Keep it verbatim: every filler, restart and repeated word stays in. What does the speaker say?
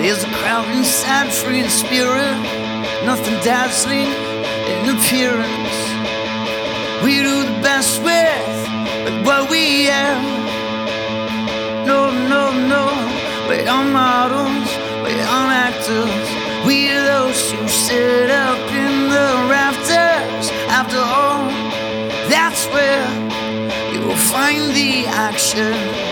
There's a crowd inside, free in spirit, nothing dazzling in appearance. We do the best with, with what we have. No, no, no, we are models, we are actors. We are those who sit up in the rafters. After all, that's where you will find the action.